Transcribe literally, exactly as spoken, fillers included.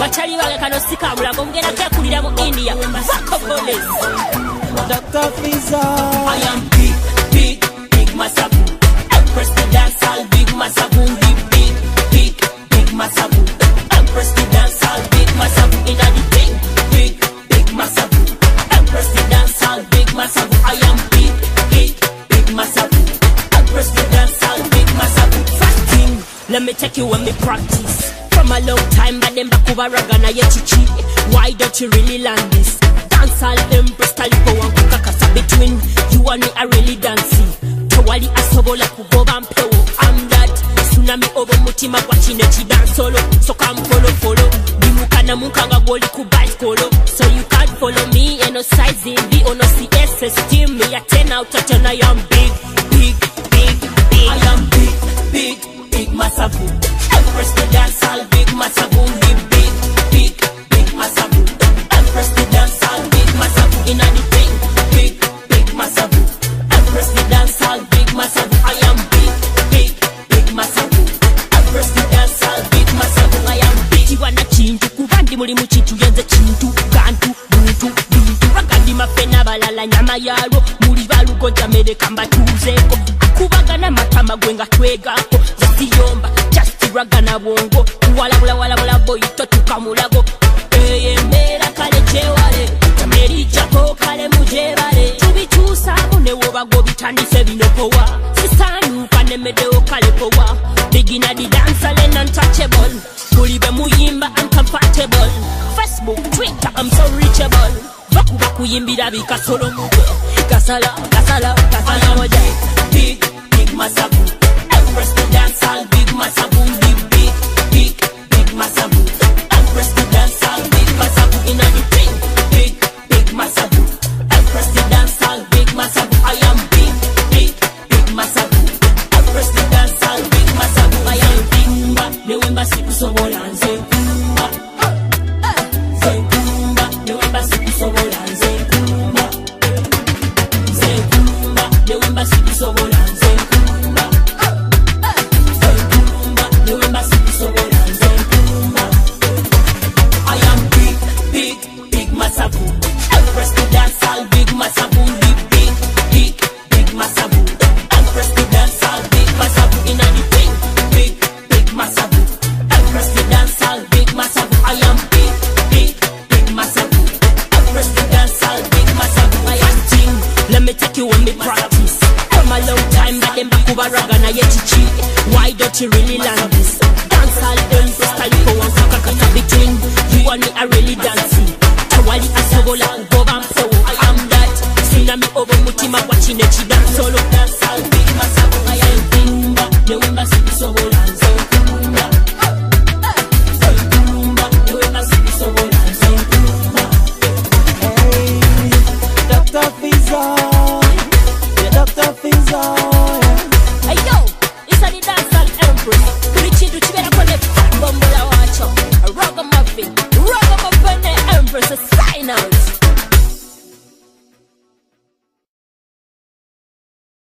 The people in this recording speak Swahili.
abachali bange kano sikamula ngomugenda kyakulira mu India fuck off police Doctor Fizo. I am big big big masabu Empress the dance all big masabu big big big big masabu Empress the dance all big masabu in a big big big masabu Empress the dance all big masabu I am big big big masabu Empress the dance all big masabu first thing let me take you when me practice from a long time but them bakuba ragana yechichi why don't you really land this dance all Empress talipo wangu kakasa between you and me I really dancing tawali asobola kugoba mpewo I'm that tsunami over mutima kwa chine chi dance solo so come follow follow dimukana mukanga goli ku bicycle so you can't follow me and no size in the ono C S S team me a ten out of ten I am big big big big I am big big big masabu Empress the dance all big masabu big big big big masabu Empress the dance all big masabu in a big big big masabu Empress the dance all big masabu I am big big big masabu Empress the dance all big masabu I am big tiwana chintu kubandi muli mu chintu yenze chintu kantu buntu bintu bagandi mapena balala nyama yalo muli balugo jamere kamba tuzeko akubagana matama gwenga twegako zatiyomba just ragana bongo wala wala wala wala boy to tukamulago eye mera kale chewale jameri jako kale mujebale tubichusa mune woba go bitandise binopowa sisanu kane medeo kale powa begina di dance and untouchable kulibe muyimba uncompatible Facebook Twitter I'm so reachable baku baku yimbira bikasolo mugo kasala kasala kasala moja big big masabu Empress the dance all big masabu big big big big masabu Empress the dance all big masabu in a big big big masabu Empress the dance all big masabu I am big big big masabu Empress the dance all big masabu I am bimba newemba siku sobola nze kumba nze kumba newemba siku sobola nze kumba nze kumba newemba siku sobola nze kumba nze kumba newemba siku sobola nze kumba I am big big big masabu Empress the dance all big masabu big big big big masabu Empress the dance all big masabu in a big big big masabu Empress the dance all big masabu I am big big big masabu Empress the dance all big masabu I am ting let me take you when me practice from a long time but them bakuba ragana yechichi why don't you really land this dance all Empress talipo wangu kakasa between you and me I really dancing tawali asobola kugoba mpewo I am that tsunami over mutima kwa chine chi dance solo dance all big masabu I am bimba newemba siku sobola nze kumba nze kumba newemba siku sobola nze kumba Hey, Doctor Fizo. Yeah, Doctor Fizo. hey yo it's a the dance all Empress kuri chintu chibera kone bombola wacho ragamuffin ragamuffin Empress sign out